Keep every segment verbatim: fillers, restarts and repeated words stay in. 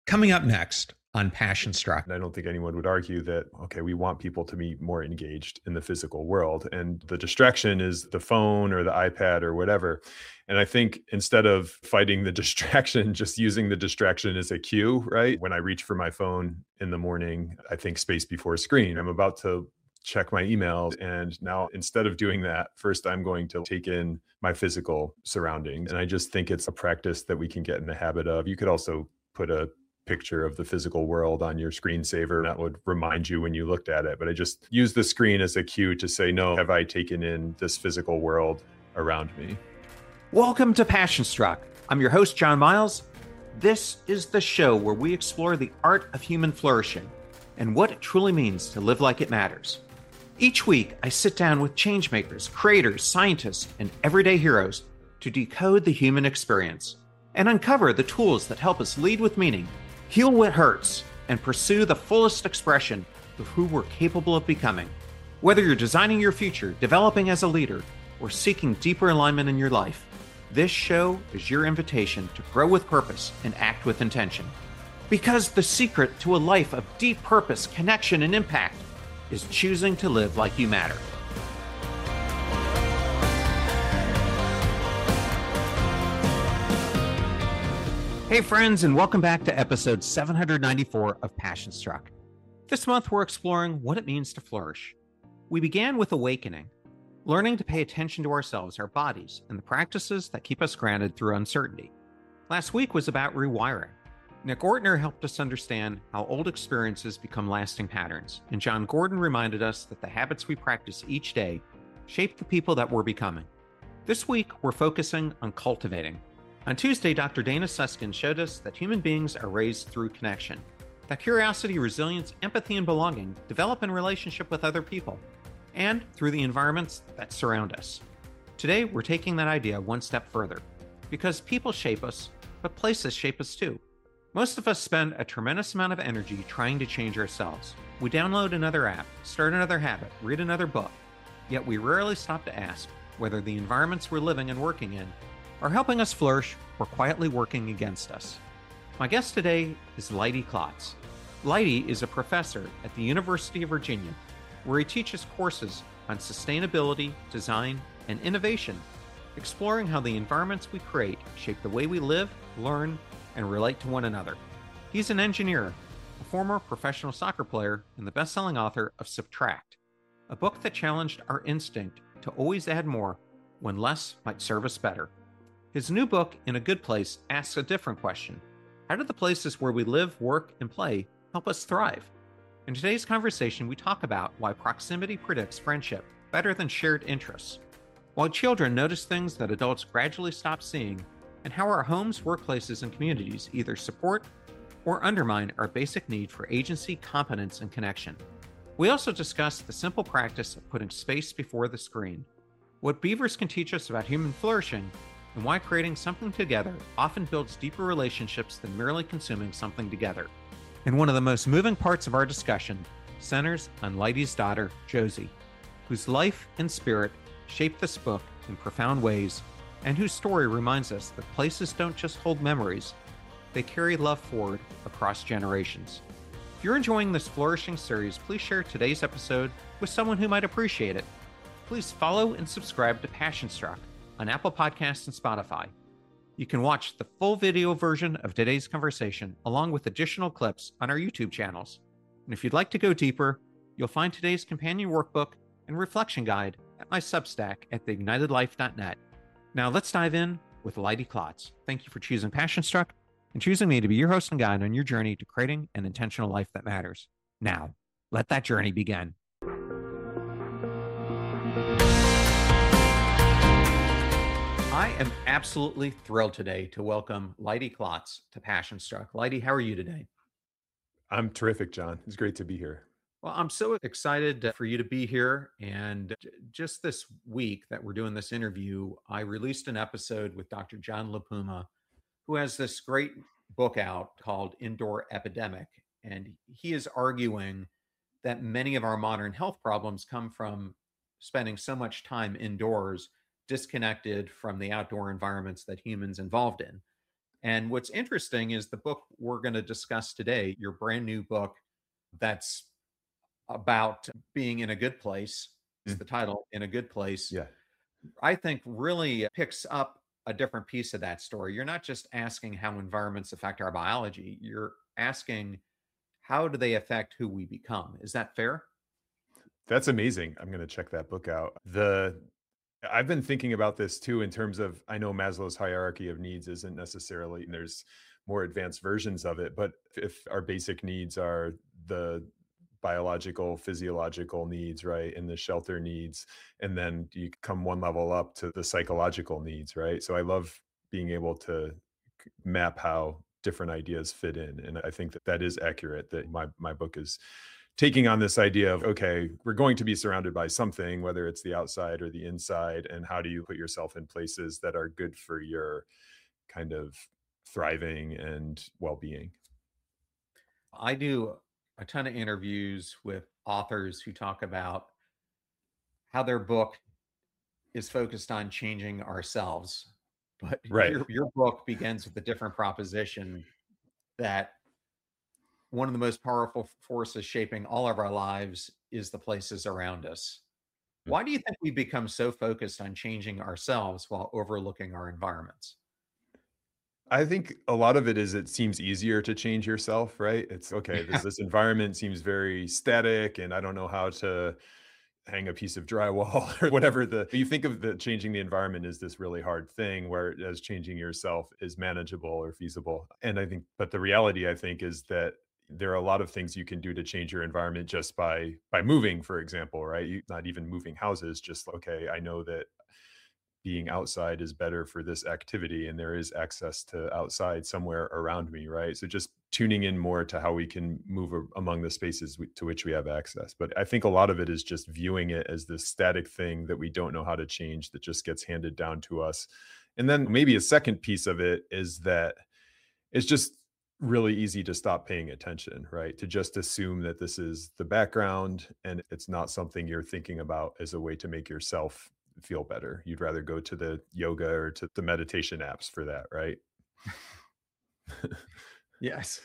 Coming up next on Passion Struck. And I don't think anyone would argue that, okay, we want people to be more engaged in the physical world. And the distraction is the phone or the iPad or whatever. And I think instead of fighting the distraction, just using the distraction as a cue, right? When I reach for my phone in the morning, I think space before screen. I'm about to check my emails. And now instead of doing that, first I'm going to take in my physical surroundings. And I just think it's a practice that we can get in the habit of. You could also put a picture of the physical world on your screensaver. That would remind you when you looked at it. But I just use the screen as a cue to say, no, have I taken in this physical world around me? Welcome to Passion Struck. I'm your host, John Miles. This is the show where we explore the art of human flourishing and what it truly means to live like it matters. Each week, I sit down with changemakers, creators, scientists, and everyday heroes to decode the human experience and uncover the tools that help us lead with meaning, heal what hurts, and pursue the fullest expression of who we're capable of becoming. Whether you're designing your future, developing as a leader, or seeking deeper alignment in your life, this show is your invitation to grow with purpose and act with intention. Because the secret to a life of deep purpose, connection, and impact is choosing to live like you matter. Hey friends, and welcome back to episode seven hundred ninety-four of Passion Struck. This month we're exploring what it means to flourish. We began with awakening, learning to pay attention to ourselves, our bodies, and the practices that keep us grounded through uncertainty. Last week was about rewiring. Nick Ortner helped us understand how old experiences become lasting patterns, and John Gordon reminded us that the habits we practice each day shape the people that we're becoming. This week we're focusing on cultivating. On Tuesday, Doctor Dana Susskind showed us that human beings are raised through connection, that curiosity, resilience, empathy, and belonging develop in relationship with other people, and through the environments that surround us. Today, we're taking that idea one step further, because people shape us, but places shape us too. Most of us spend a tremendous amount of energy trying to change ourselves. We download another app, start another habit, read another book, yet we rarely stop to ask whether the environments we're living and working in are helping us flourish or quietly working against us. My guest today is Leidy Klotz. Leidy is a professor at the University of Virginia, where he teaches courses on sustainability, design, and innovation, exploring how the environments we create shape the way we live, learn, and relate to one another. He's an engineer, a former professional soccer player, and the best-selling author of Subtract, a book that challenged our instinct to always add more when less might serve us better. His new book, In a Good Place, asks a different question. How do the places where we live, work, and play help us thrive? In today's conversation, we talk about why proximity predicts friendship better than shared interests, why children notice things that adults gradually stop seeing, and how our homes, workplaces, and communities either support or undermine our basic need for agency, competence, and connection. We also discuss the simple practice of putting space before the screen, what beavers can teach us about human flourishing, and why creating something together often builds deeper relationships than merely consuming something together. And one of the most moving parts of our discussion centers on Leidy's daughter, Josie, whose life and spirit shaped this book in profound ways, and whose story reminds us that places don't just hold memories, they carry love forward across generations. If you're enjoying this flourishing series, please share today's episode with someone who might appreciate it. Please follow and subscribe to Passion Struck on Apple Podcasts and Spotify. You can watch the full video version of today's conversation along with additional clips on our YouTube channels. And if you'd like to go deeper, you'll find today's companion workbook and reflection guide at my Substack at the ignited life dot net. Now let's dive in with Leidy Klotz. Thank you for choosing Passion Struck and choosing me to be your host and guide on your journey to creating an intentional life that matters. Now, let that journey begin. I am absolutely thrilled today to welcome Leidy Klotz to Passion Struck. Leidy, how are you today? I'm terrific, John. It's great to be here. Well, I'm so excited for you to be here. And just this week that we're doing this interview, I released an episode with Doctor John LaPuma, who has this great book out called Indoor Epidemic. And he is arguing that many of our modern health problems come from spending so much time indoors, disconnected from the outdoor environments that humans involved in. And what's interesting is the book we're going to discuss today, your brand new book that's about being in a good place. It's Mm. the title, In a Good Place. Yeah. I think really picks up a different piece of that story. You're not just asking how environments affect our biology, you're asking how do they affect who we become. Is that fair? That's amazing. I'm going to check that book out. The I've been thinking about this too in terms of, I know Maslow's hierarchy of needs isn't necessarily, and there's more advanced versions of it, but if our basic needs are the biological, physiological needs, right, and the shelter needs, and then you come one level up to the psychological needs, right? So I love being able to c- map how different ideas fit in, and I think that that is accurate. That my my book is taking on this idea of, okay, we're going to be surrounded by something, whether it's the outside or the inside, and how do you put yourself in places that are good for your kind of thriving and well-being. I do a ton of interviews with authors who talk about how their book is focused on changing ourselves. But Right. your your book begins with a different proposition that one of the most powerful forces shaping all of our lives is the places around us. Why do you think we become so focused on changing ourselves while overlooking our environments? I think a lot of it is, it seems easier to change yourself, right? It's okay, this Yeah. this environment seems very static and I don't know how to hang a piece of drywall or whatever. The you think of the changing the environment as this really hard thing, whereas changing yourself is manageable or feasible. And I think, but the reality, I think, is that there are a lot of things you can do to change your environment just by by moving, for example, right? You not even moving houses, just okay, I know that being outside is better for this activity and there is access to outside somewhere around me, right? So just tuning in more to how we can move a- among the spaces we, to which we have access. But I think a lot of it is just viewing it as this static thing that we don't know how to change, that just gets handed down to us. And then maybe a second piece of it is that it's just really easy to stop paying attention, right? To just assume that this is the background and it's not something you're thinking about as a way to make yourself feel better. You'd rather go to the yoga or to the meditation apps for that, right? Yes.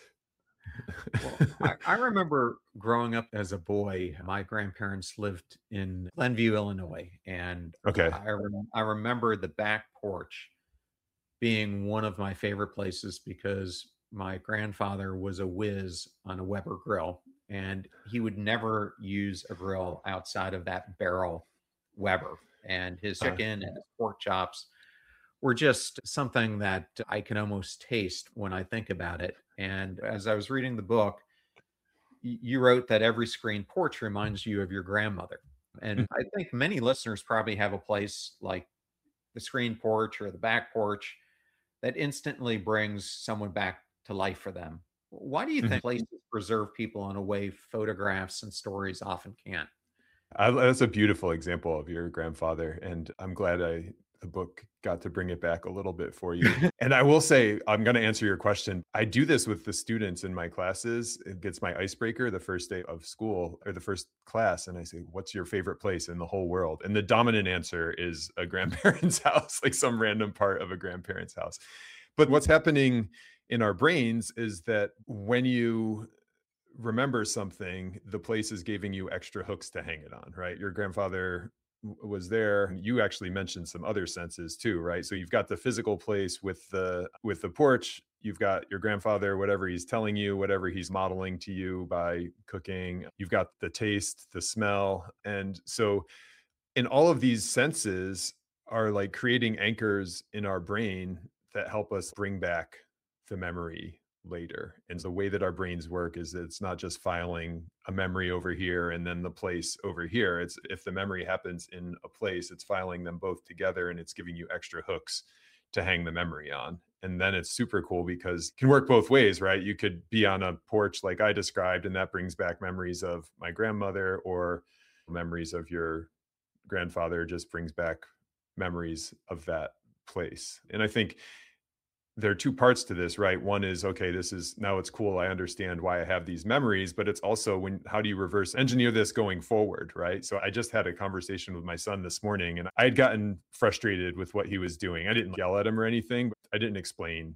Well, I, I remember growing up as a boy, my grandparents lived in Glenview, Illinois, and Okay. I, rem- I remember the back porch being one of my favorite places because my grandfather was a whiz on a Weber grill, and he would never use a grill outside of that barrel Weber. And his Uh, chicken and his pork chops were just something that I can almost taste when I think about it. And as I was reading the book, y- you wrote that every screen porch reminds you of your grandmother. And I think many listeners probably have a place like the screen porch or the back porch that instantly brings someone back to life for them. Why do you mhm. think places preserve people in a way photographs and stories often can't? I, that's a beautiful example of your grandfather, and I'm glad I the book got to bring it back a little bit for you. And I will say, I'm going to answer your question. I do this with the students in my classes. It gets my icebreaker the first day of school or the first class, and I say, "What's your favorite place in the whole world?" And the dominant answer is a grandparent's house, like some random part of a grandparent's house. But what's happening in our brains is that when you remember something, the place is giving you extra hooks to hang it on, right? Your grandfather w- was there. You actually mentioned some other senses too, right? So you've got the physical place with the with the porch, you've got your grandfather, whatever he's telling you, whatever he's modeling to you by cooking. You've got the taste, the smell. And so in all of these senses are like creating anchors in our brain that help us bring back the memory later. And the way that our brains work is that it's not just filing a memory over here and then the place over here. It's if the memory happens in a place, it's filing them both together and it's giving you extra hooks to hang the memory on. And then it's super cool because it can work both ways, right? You could be on a porch like I described, and that brings back memories of my grandmother, or memories of your grandfather just brings back memories of that place. And I think there are two parts to this, right? One is, okay, this is now it's cool. I understand why I have these memories, but it's also when, how do you reverse engineer this going forward, right? So I just had a conversation with my son this morning and I had gotten frustrated with what he was doing. I didn't yell at him or anything, but I didn't explain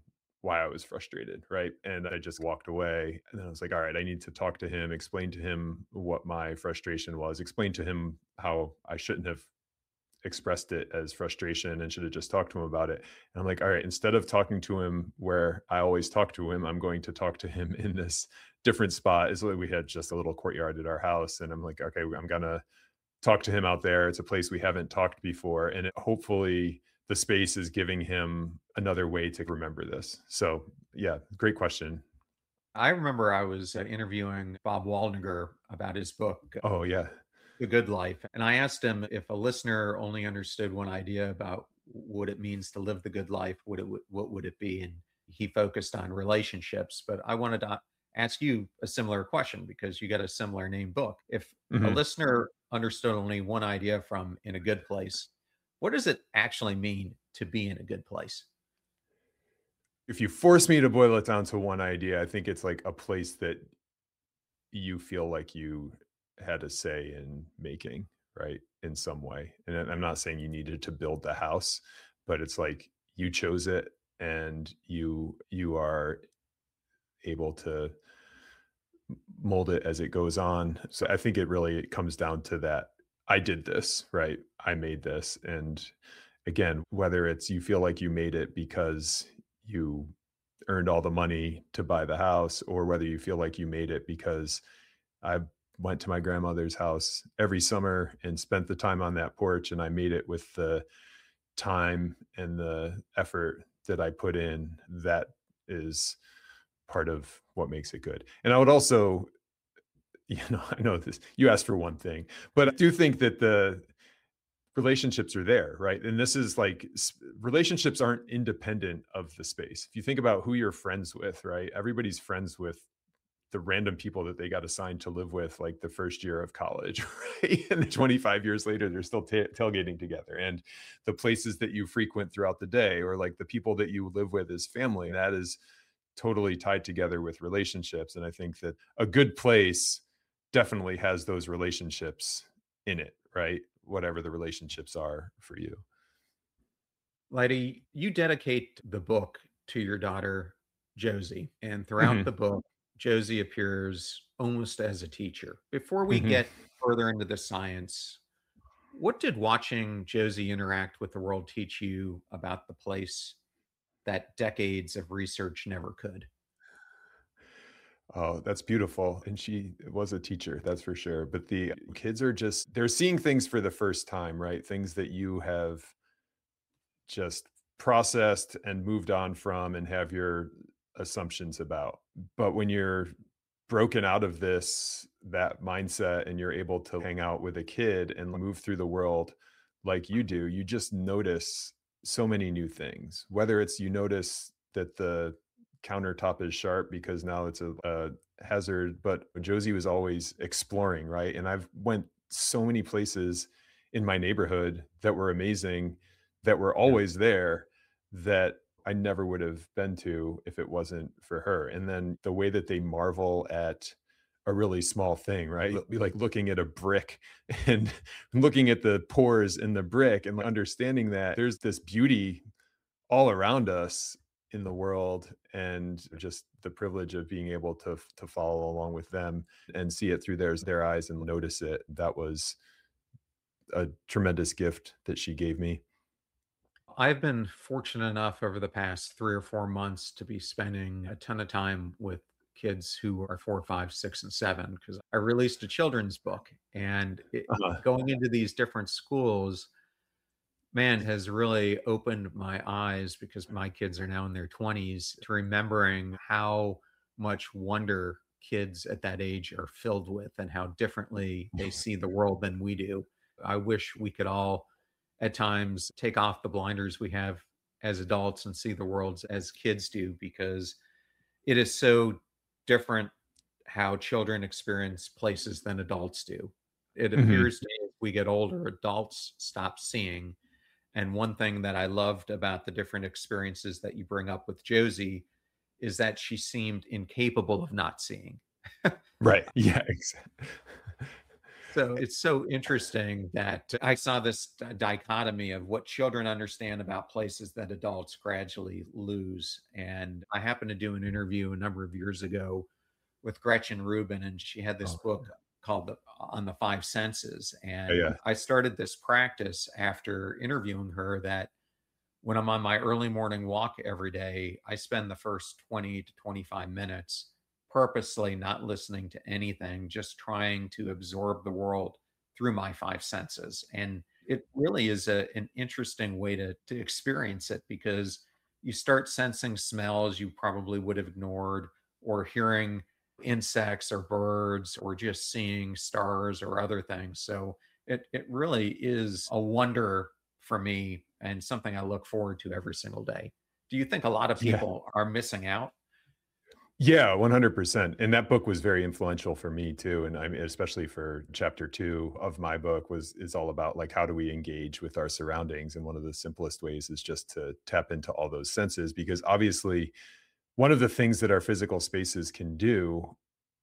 why I was frustrated, right? And I just walked away. And then I was like, all right, I need to talk to him, explain to him what my frustration was, explain to him how I shouldn't have expressed it as frustration and should have just talked to him about it. And I'm like, all right, instead of talking to him where I always talk to him, I'm going to talk to him in this different spot. Is like we had just a little courtyard at our house. And I'm like, okay, I'm gonna talk to him out there. It's a place we haven't talked before. And it, hopefully the space is giving him another way to remember this. So yeah, great question. I remember I was uh, interviewing Bob Waldner about his book, Oh yeah. The Good Life. And I asked him if a listener only understood one idea about what it means to live the good life, what it would, what would it be? And he focused on relationships. But I wanted to ask you a similar question because you got a similar name book. If a Mhm. listener understood only one idea from In a Good Place, what does it actually mean to be in a good place? If you force me to boil it down to one idea, I think it's like a place that you feel like you had a say in making, right? In some way. And I- I'm not saying you needed to build the house, but it's like you chose it and you you are able to mold it as it goes on. So I think it really comes down to that. I did this, right? I made this. And again, whether it's you feel like you made it because you earned all the money to buy the house, or whether you feel like you made it because I went to my grandmother's house every summer and spent the time on that porch and I made it with the time and the effort that I put in, that is part of what makes it good. And I would also, you know, I know this, you asked for one thing, but I do think that the relationships are there, right? And this is like s- relationships aren't independent of the space. If you think about who you're friends with, right? Everybody's friends with the random people that they got assigned to live with like the first year of college, right? And then twenty-five years later, they're still ta tailgating together. And the places that you frequent throughout the day, or like the people that you live with as family, that is totally tied together with relationships. And I think that a good place definitely has those relationships in it, right? Whatever the relationships are for you. Lady, you dedicate the book to your daughter, Josie. And throughout Hmm. the book, Josie appears almost as a teacher. Before we Hmm. get further into the science, what did watching Josie interact with the world teach you about the place that decades of research never could? Oh, that's beautiful. And she was a teacher, that's for sure. But the kids are just, they're seeing things for the first time, right? Things that you have just processed and moved on from and have your assumptions about. But when you're broken out of this, that mindset, and you're able to hang out with a kid and move through the world like you do, you just notice so many new things. Whether it's you notice that the countertop is sharp because now it's a, a hazard, but Josie was always exploring, right? And I've went so many places in my neighborhood that were amazing, that were Yeah. always there, that I never would have been to if it wasn't for her. And then the way that they marvel at a really small thing, right? L- Like looking at a brick and looking at the pores in the brick and understanding that there's this beauty all around us in the world, and just the privilege of being able to to follow along with them and see it through their their eyes and notice it. That was a tremendous gift that she gave me. I've been fortunate enough over the past three or four months to be spending a ton of time with kids who are four, five, six, and seven because I released a children's book. And it, Uh-huh. going into these different schools, man, has really opened my eyes because my kids are now in their twenties to remembering how much wonder kids at that age are filled with and how differently they see the world than we do. I wish we could all at times take off the blinders we have as adults and see the world as kids do because it is so different how children experience places than adults do. It Mhm. appears to me as we get older, adults stop seeing. And one thing that I loved about the different experiences that you bring up with Josie is that she seemed incapable of not seeing. Right. Yeah, exactly. So it's so interesting that I saw this d- dichotomy of what children understand about places that adults gradually lose. And I happened to do an interview a number of years ago with Gretchen Rubin, and she had this Oh, book called the, On the Five Senses. yeah, And yeah. I started this practice after interviewing her that when I'm on my early morning walk every day, I spend the first twenty to twenty-five minutes purposely not listening to anything, just trying to absorb the world through my five senses. And it really is a, an interesting way to, to experience it because you start sensing smells you probably would have ignored, or hearing insects or birds, or just seeing stars or other things. So it, it really is a wonder for me and something I look forward to every single day. Do you think a lot of Yeah. people are missing out? Yeah, one hundred percent. And that book was very influential for me too. And I mean, especially for chapter two of my book was is all about like, how do we engage with our surroundings? And one of the simplest ways is just to tap into all those senses, because obviously one of the things that our physical spaces can do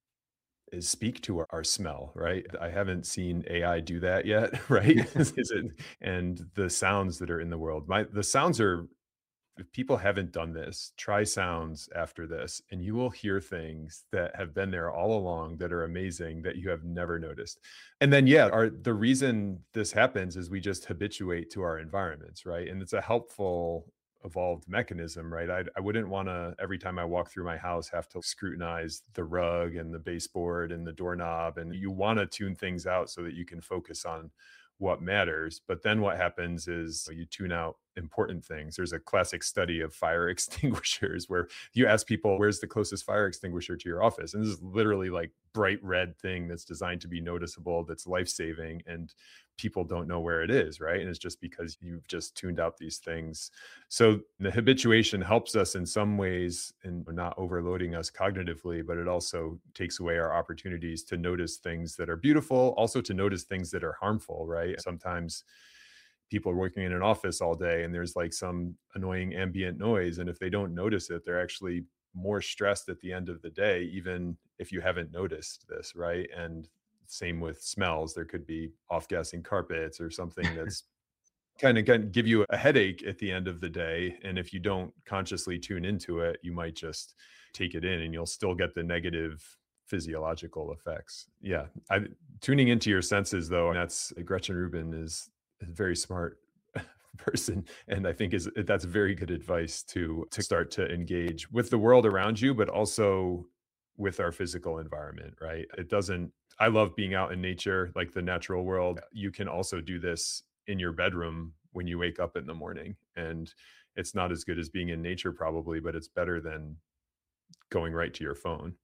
is speak to our, our smell, right? I haven't seen A I do that yet, right? Is it, and the sounds that are in the world. My the sounds are, if people haven't done this, try sounds after this, and you will hear things that have been there all along that are amazing that you have never noticed. And then, yeah, our the reason this happens is we just habituate to our environments, right? And it's a helpful evolved mechanism, right? I, I wouldn't want to, every time I walk through my house, have to scrutinize the rug and the baseboard and the doorknob. And you want to tune things out so that you can focus on what matters. But then what happens is you tune out important things. There's a classic study of fire extinguishers where you ask people, where's the closest fire extinguisher to your office? And this is literally like bright red thing that's designed to be noticeable, that's life-saving, and people don't know where it is, right? And it's just because you've just tuned out these things. So the habituation helps us in some ways in not overloading us cognitively, but it also takes away our opportunities to notice things that are beautiful, also to notice things that are harmful, right? Sometimes people are working in an office all day and there's like some annoying ambient noise. And if they don't notice it, they're actually more stressed at the end of the day, even if you haven't noticed this, right? And same with smells. There could be off-gassing carpets or something that's kind of give you a headache at the end of the day. And if you don't consciously tune into it, you might just take it in and you'll still get the negative physiological effects. Yeah. I, tuning into your senses though, and that's Gretchen Rubin is a very smart person. And I think is that's very good advice to, to start to engage with the world around you, but also with our physical environment, right? It doesn't, I love being out in nature, like the natural world. You can also do this in your bedroom when you wake up in the morning. And it's not as good as being in nature probably, but it's better than going right to your phone.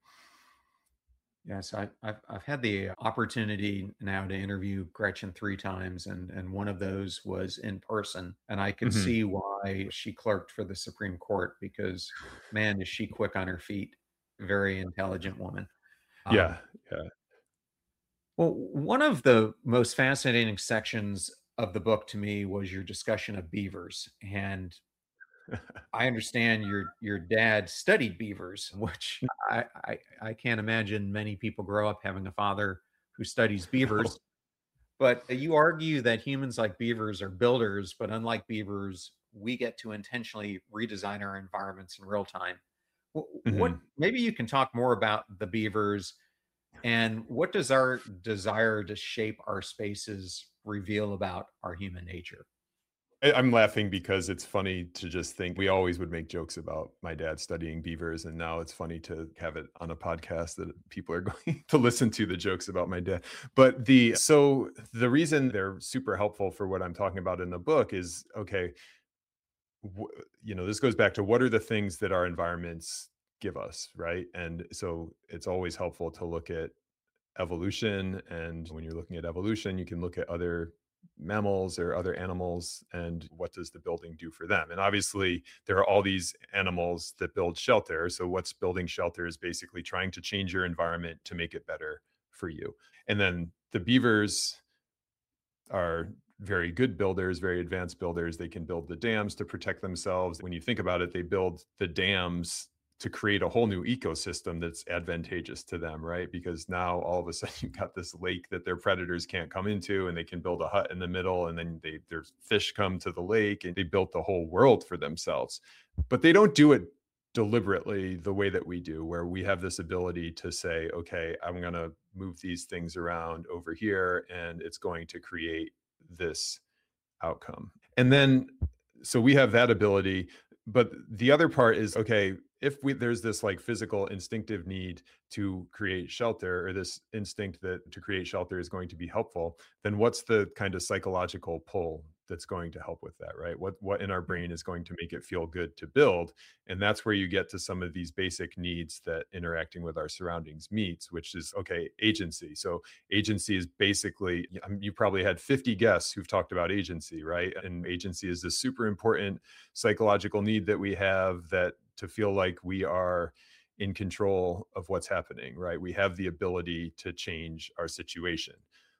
Yes, I, I've I've had the opportunity now to interview Gretchen three times, and and one of those was in person, and I could Mhm. see why she clerked for the Supreme Court because, man, is she quick on her feet. Very intelligent woman. Um, Yeah. Yeah. well, one of the most fascinating sections of the book to me was your discussion of beavers, and I understand your your dad studied beavers, which I, I I can't imagine many people grow up having a father who studies No. beavers. But you argue that humans like beavers are builders, but unlike beavers, we get to intentionally redesign our environments in real time. Wh- What Mhm. maybe you can talk more about the beavers and what does our desire to shape our spaces reveal about our human nature? I- I'm laughing because it's funny to just think we always would make jokes about my dad studying beavers. And now it's funny to have it on a podcast that people are going to listen to the jokes about my dad. But the, so the reason they're super helpful for what I'm talking about in the book is, okay, w- you know, this goes back to what are the things that our environments give us, right? And so it's always helpful to look at evolution. And when you're looking at evolution, you can look at other mammals or other animals and what does the building do for them. And obviously, there are all these animals that build shelter. So, what's building shelter is basically trying to change your environment to make it better for you. And then the beavers are very good builders, very advanced builders. They can build the dams to protect themselves. When you think about it, they build the dams to create a whole new ecosystem that's advantageous to them, right? Because now all of a sudden you've got this lake that their predators can't come into, and they can build a hut in the middle, and then they their fish come to the lake, and they built the whole world for themselves. But they don't do it deliberately the way that we do, where we have this ability to say, okay, I'm going to move these things around over here, and it's going to create this outcome. And then, so we have that ability. But the other part is, okay, if we there's this like physical instinctive need to create shelter, or this instinct that to create shelter is going to be helpful, then what's the kind of psychological pull that's going to help with that, right? What what in our brain is going to make it feel good to build? And that's where you get to some of these basic needs that interacting with our surroundings meets, which is, okay, agency. So agency is basically, you probably had fifty guests who've talked about agency, right? And agency is this super important psychological need that we have, that to feel like we are in control of what's happening, right? We have the ability to change our situation.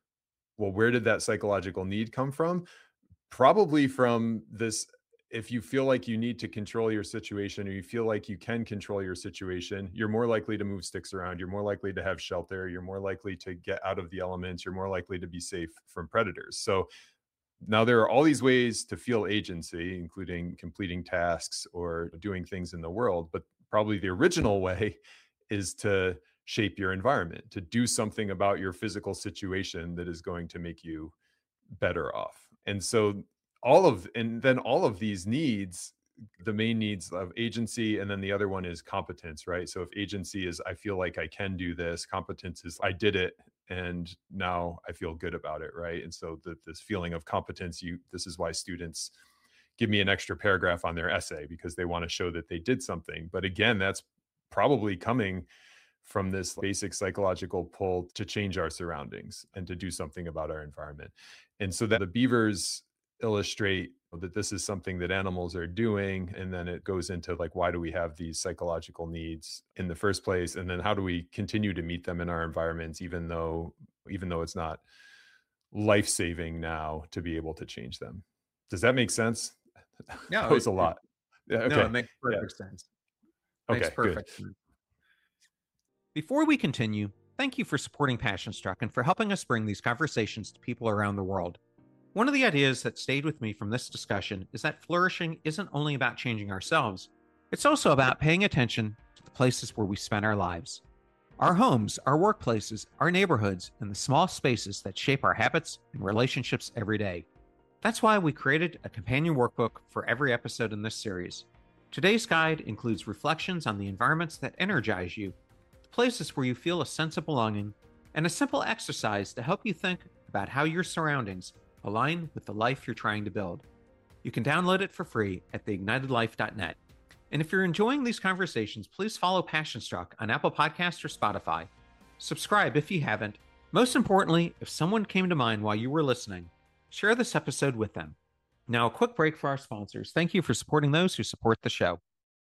Well, where did that psychological need come from? Probably from this, if you feel like you need to control your situation, or you feel like you can control your situation, you're more likely to move sticks around. You're more likely to have shelter. You're more likely to get out of the elements. You're more likely to be safe from predators. So now there are all these ways to feel agency, including completing tasks or doing things in the world. But probably the original way is to shape your environment, to do something about your physical situation that is going to make you better off. And so all of, and then all of these needs, the main needs of agency, and then the other one is competence, right? So if agency is, I feel like I can do this, competence is, I did it, and now I feel good about it, right? And so the, this feeling of competence, you, this is why students give me an extra paragraph on their essay, because they want to show that they did something. But again, that's probably coming from this basic psychological pull to change our surroundings and to do something about our environment. And so that the beavers illustrate that this is something that animals are doing. And then it goes into like, why do we have these psychological needs in the first place? And then how do we continue to meet them in our environments, even though, even though it's not life-saving now to be able to change them? Does that make sense? No, that was it, a lot. Yeah, okay. No, it makes perfect yeah. sense. Okay, Makes perfect good. sense. Before we continue, thank you for supporting Passion Struck and for helping us bring these conversations to people around the world. One of the ideas that stayed with me from this discussion is that flourishing isn't only about changing ourselves, it's also about paying attention to the places where we spend our lives. Our homes, our workplaces, our neighborhoods, and the small spaces that shape our habits and relationships every day. That's why we created a companion workbook for every episode in this series. Today's guide includes reflections on the environments that energize you, the places where you feel a sense of belonging, and a simple exercise to help you think about how your surroundings align with the life you're trying to build. You can download it for free at the ignited life dot net. And if you're enjoying these conversations, please follow Passion Struck on Apple Podcasts or Spotify. Subscribe if you haven't. Most importantly, if someone came to mind while you were listening, share this episode with them. Now, a quick break for our sponsors. Thank you for supporting those who support the show.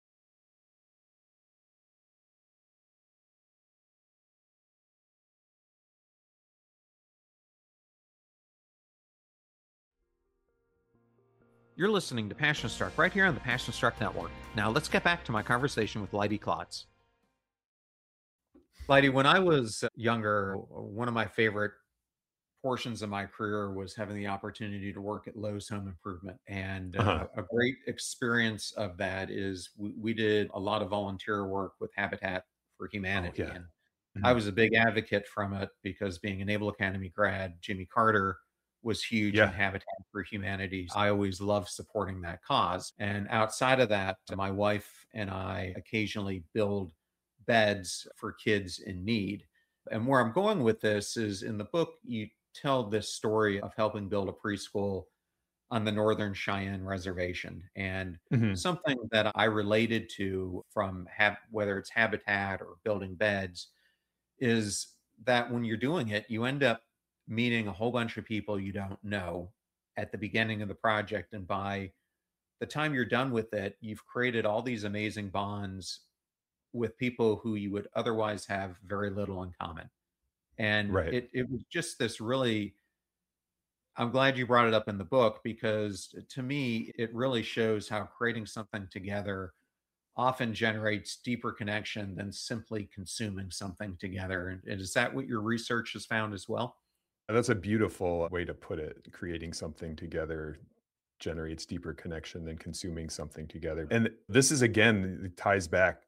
You're listening to Passion Struck right here on the Passion Struck Network. Now, let's get back to my conversation with Leidy Klotz. Leidy, when I was younger, one of my favorite portions of my career was having the opportunity to work at Lowe's Home Improvement. And uh, uh-huh. a great experience of that is we, we did a lot of volunteer work with Habitat for Humanity. Oh, yeah. And mm-hmm. I was a big advocate from it because being a Naval Academy grad, Jimmy Carter was huge yeah. in Habitat for Humanity. I always loved supporting that cause. And outside of that, my wife and I occasionally build beds for kids in need. And where I'm going with this is in the book, you tell this story of helping build a preschool on the Northern Cheyenne Reservation. And mm-hmm. something that I related to from ha- whether it's Habitat or building beds is that when you're doing it, you end up meeting a whole bunch of people you don't know at the beginning of the project. And by the time you're done with it, you've created all these amazing bonds with people who you would otherwise have very little in common. And right. it, it was just this really, I'm glad you brought it up in the book, because to me, it really shows how creating something together often generates deeper connection than simply consuming something together. And and is that what your research has found as well? That's a beautiful way to put it. Creating something together generates deeper connection than consuming something together. And this is again, it ties back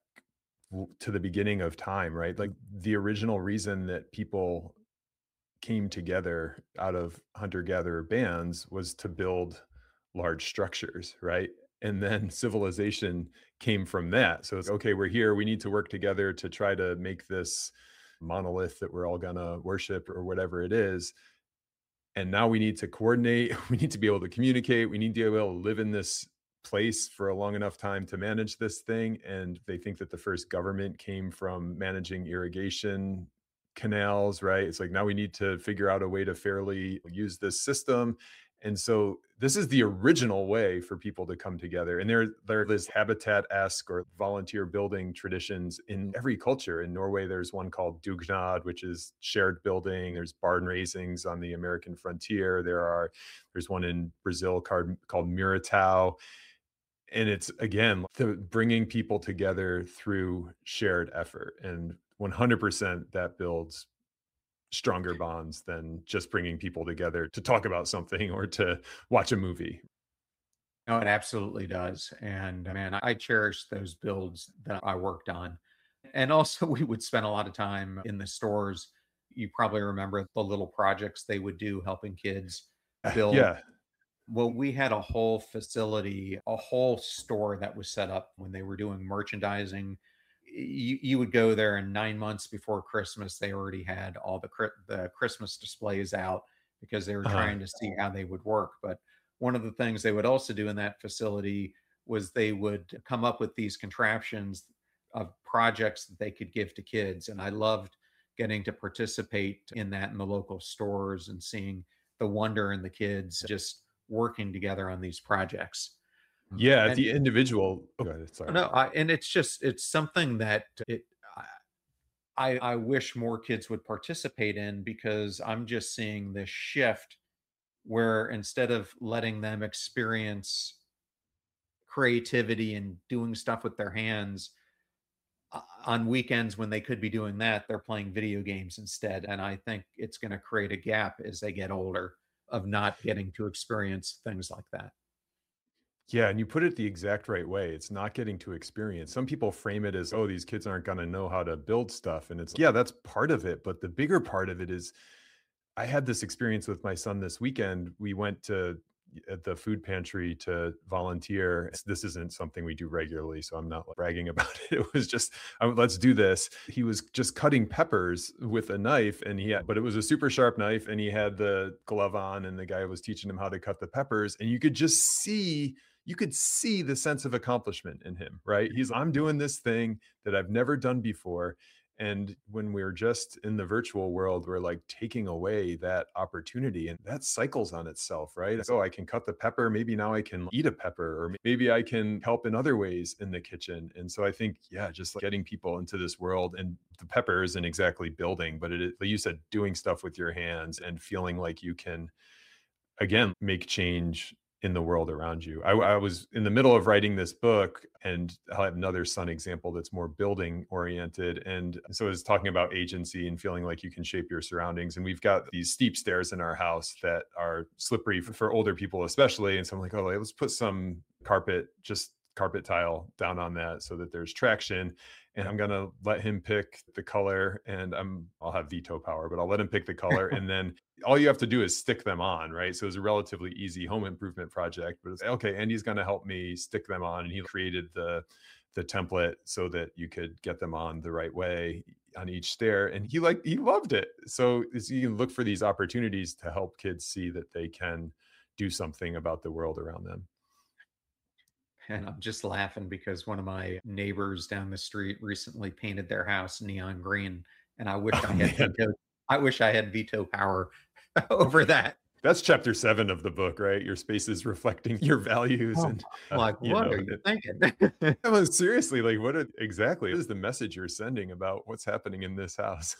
w- to the beginning of time, right? Like the original reason that people came together out of hunter-gatherer bands was to build large structures, right? And then civilization came from that. So it's okay, we're here, we need to work together to try to make this monolith that we're all gonna worship or whatever it is. And now we need to coordinate, we need to be able to communicate, we need to be able to live in this place for a long enough time to manage this thing. And they think that the first government came from managing irrigation canals, right? It's like now we need to figure out a way to fairly use this system. And so this is the original way for people to come together. And there, there is habitat-esque or volunteer building traditions in every culture. In Norway, there's one called dugnad, which is shared building. There's barn raisings on the American frontier. There are, there's one in Brazil called, called Muratau. And it's, again, the bringing people together through shared effort. And one hundred percent that builds stronger bonds than just bringing people together to talk about something or to watch a movie. No, it absolutely does. And man, I cherish those builds that I worked on. And also, we would spend a lot of time in the stores. You probably remember the little projects they would do helping kids build. Yeah. Well, we had a whole facility, a whole store that was set up when they were doing merchandising. You, you would go there, and nine months before Christmas, they already had all the Chri- the Christmas displays out because they were Uh-huh. trying to see how they would work. But one of the things they would also do in that facility was they would come up with these contraptions of projects that they could give to kids. And I loved getting to participate in that in the local stores and seeing the wonder in the kids just working together on these projects. Yeah, at And the individual. Oh, go ahead, sorry. no, I, and it's just it's something that it I I wish more kids would participate in because I'm just seeing this shift where instead of letting them experience creativity and doing stuff with their hands uh, on weekends when they could be doing that, they're playing video games instead. And I think it's going to create a gap as they get older of not getting to experience things like that. Yeah, and you put it the exact right way. It's not getting to experience. Some people frame it as, oh, these kids aren't going to know how to build stuff. And it's, yeah, that's part of it. But the bigger part of it is, I had this experience with my son this weekend. We went to at the food pantry to volunteer. This isn't something we do regularly, so I'm not like bragging about it. It was just, um, let's do this. He was just cutting peppers with a knife, and he had, but it was a super sharp knife, and he had the glove on, and the guy was teaching him how to cut the peppers, and you could just see, you could see the sense of accomplishment in him, right? He's, I'm doing this thing that I've never done before. And when we're just in the virtual world, we're like taking away that opportunity, and that cycles on itself, right? So I can cut the pepper. Maybe now I can eat a pepper, or maybe I can help in other ways in the kitchen. And so I think, yeah, just like getting people into this world, and the pepper isn't exactly building, but it is, like you said, doing stuff with your hands and feeling like you can, again, make change in the world around you. I, I was in the middle of writing this book, and I'll have another son example that's more building oriented. And so I was talking about agency and feeling like you can shape your surroundings. And we've got these steep stairs in our house that are slippery for, for older people, especially. And so I'm like, oh, let's put some carpet, just carpet tile down on that so that there's traction. And I'm going to let him pick the color, and I'm, I'll have veto power, but I'll let him pick the color. And then all you have to do is stick them on, right? So it's a relatively easy home improvement project, but it's okay, Andy's going to help me stick them on. And he created the, the template so that you could get them on the right way on each stair. And he like, he loved it. So you can look for these opportunities to help kids see that they can do something about the world around them. And I'm just laughing because one of my neighbors down the street recently painted their house neon green, and I wish Oh, I had man. veto, I wish I had veto power over that. That's chapter seven of the book, right? Your space is reflecting your values. Oh, And I'm uh, like, you what know, are you it- thinking? I was seriously like, what are, exactly what is the message you're sending about what's happening in this house?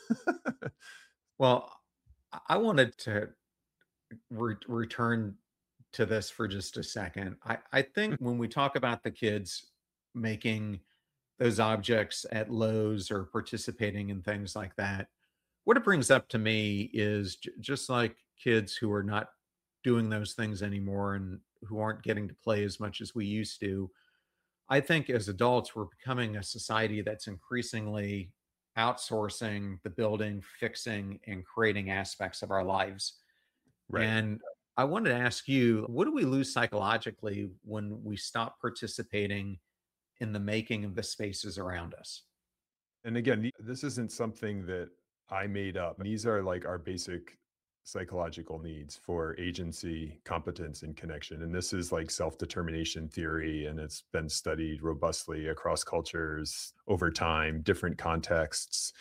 Well, I I wanted to re- return to this for just a second. I, I think when we talk about the kids making those objects at Lowe's or participating in things like that. What it brings up to me is j- just like kids who are not doing those things anymore and who aren't getting to play as much as we used to. I think as adults, we're becoming a society that's increasingly outsourcing the building, fixing, and creating aspects of our lives. Right. And I wanted to ask you, what do we lose psychologically when we stop participating in the making of the spaces around us? And again, the- this isn't something that I made up. These are like our basic psychological needs for agency, competence, and connection. And this is like self determination theory, and it's been studied robustly across cultures over time, different contexts.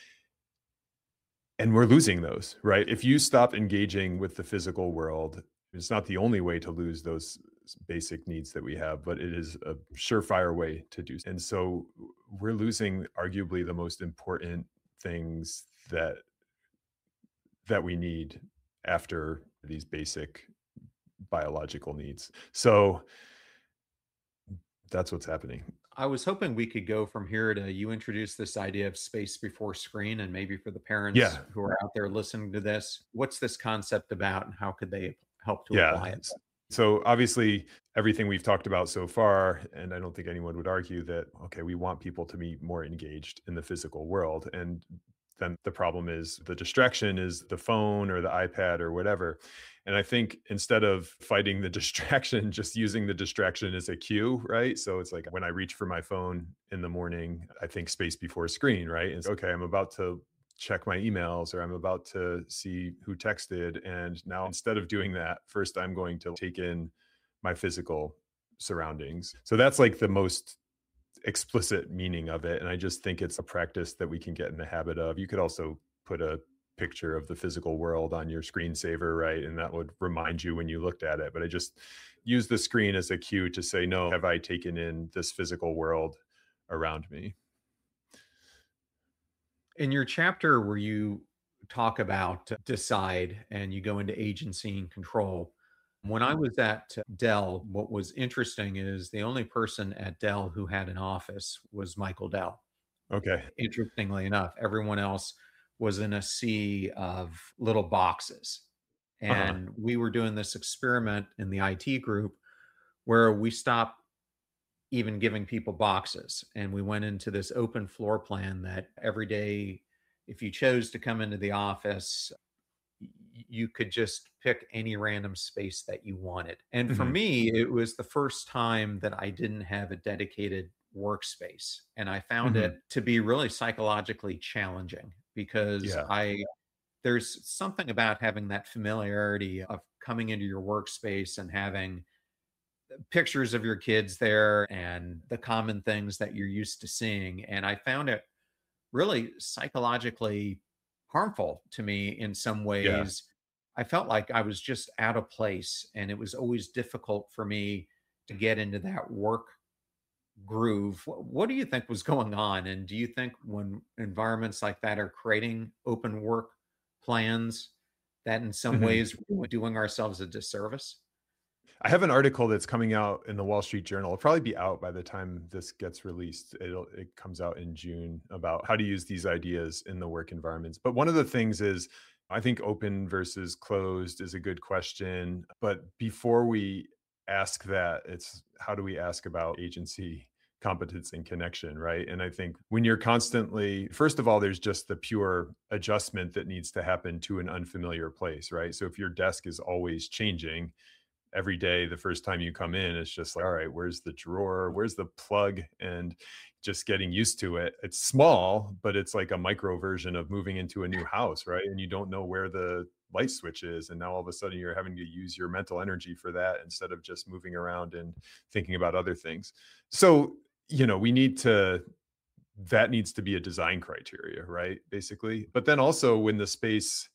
And we're losing those, right? If you stop engaging with the physical world, it's not the only way to lose those basic needs that we have, but it is a surefire way to do. And so we're losing arguably the most important things that that we need after these basic biological needs. So that's what's happening. I was hoping we could go from here to you introduce this idea of space before screen, and maybe for the parents Yeah. who are out there listening to this, what's this concept about and how could they help to apply Yeah. it? So obviously, everything we've talked about so far, and I don't think anyone would argue that, okay, we want people to be more engaged in the physical world. And then the problem is the distraction is the phone or the iPad or whatever. And I think instead of fighting the distraction, just using the distraction as a cue, right? So it's like when I reach for my phone in the morning, I think space before screen, right? It's okay, I'm about to check my emails or I'm about to see who texted. And now instead of doing that, first I'm going to take in my physical surroundings. So that's like the most explicit meaning of it. And I just think it's a practice that we can get in the habit of. You could also put a picture of the physical world on your screensaver, right? And that would remind you when you looked at it. But I just use the screen as a cue to say, no, have I taken in this physical world around me? In your chapter where you talk about decide and you go into agency and control, when I was at Dell, what was interesting is the only person at Dell who had an office was Michael Dell. Okay. Interestingly enough, everyone else was in a sea of little boxes. Uh-huh. And we were doing this experiment in the I T group where we stopped even giving people boxes. And we went into this open floor plan that every day, if you chose to come into the office, y- you could just pick any random space that you wanted. And for Mhm. me, it was the first time that I didn't have a dedicated workspace. And I found Mhm. it to be really psychologically challenging because Yeah. I there's something about having that familiarity of coming into your workspace and having pictures of your kids there and the common things that you're used to seeing. And I found it really psychologically harmful to me in some Yeah. ways. I felt like I was just out of place, and it was always difficult for me to get into that work groove. Wh- What do you think was going on? And do you think when environments like that are creating open work plans, that in some Mhm. ways we're doing ourselves a disservice? I have an article that's coming out in the Wall Street Journal. It'll probably be out by the time this gets released. It'll it comes out in June about how to use these ideas in the work environments. But one of the things is I think open versus closed is a good question. But before we ask that, it's how do we ask about agency, competence, and connection, right? And I think when you're constantly, first of all, there's just the pure adjustment that needs to happen to an unfamiliar place, right? So if your desk is always changing, every day the first time you come in it's just like, all right, where's the drawer, where's the plug, and just getting used to it. It's small, but it's like a micro version of moving into a new house, right? And you don't know where the light switch is, and now all of a sudden you're having to use your mental energy for that instead of just moving around and thinking about other things. So you know we need to that needs to be a design criteria, right, basically. But then also when the space,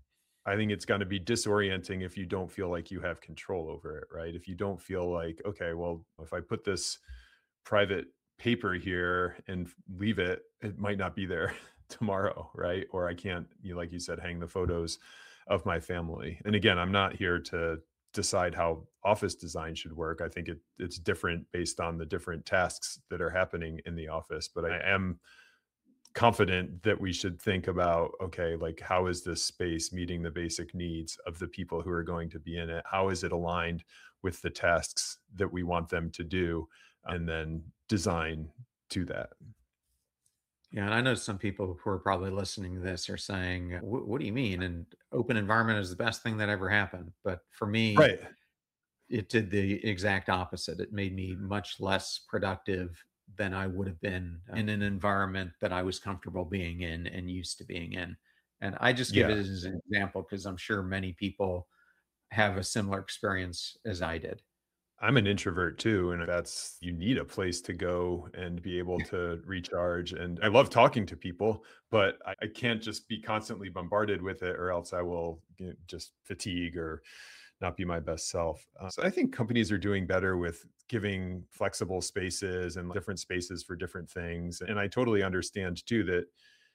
I think it's going to be disorienting if you don't feel like you have control over it, right? If you don't feel like, okay, well, if I put this private paper here and leave it, it might not be there tomorrow, right? Or I can't, you know, like you said, hang the photos of my family. And again, I'm not here to decide how office design should work. I think it, it's different based on the different tasks that are happening in the office. But I am confident that we should think about, okay, like how is this space meeting the basic needs of the people who are going to be in it? How is it aligned with the tasks that we want them to do? And then design to that. Yeah, and I know some people who are probably listening to this are saying, "Wh- "What do you mean?" And open environment is the best thing that ever happened. But for me, Right. it did the exact opposite. It made me much less productive than I would have been in an environment that I was comfortable being in and used to being in. And I just give it Yeah. as an example because I'm sure many people have a similar experience as I did. I'm an introvert too, and that's you need a place to go and be able to recharge. And I love talking to people, but I, I can't just be constantly bombarded with it, or else I will, you know, just fatigue or not be my best self. Uh, so I think companies are doing better with giving flexible spaces and different spaces for different things. And I totally understand too that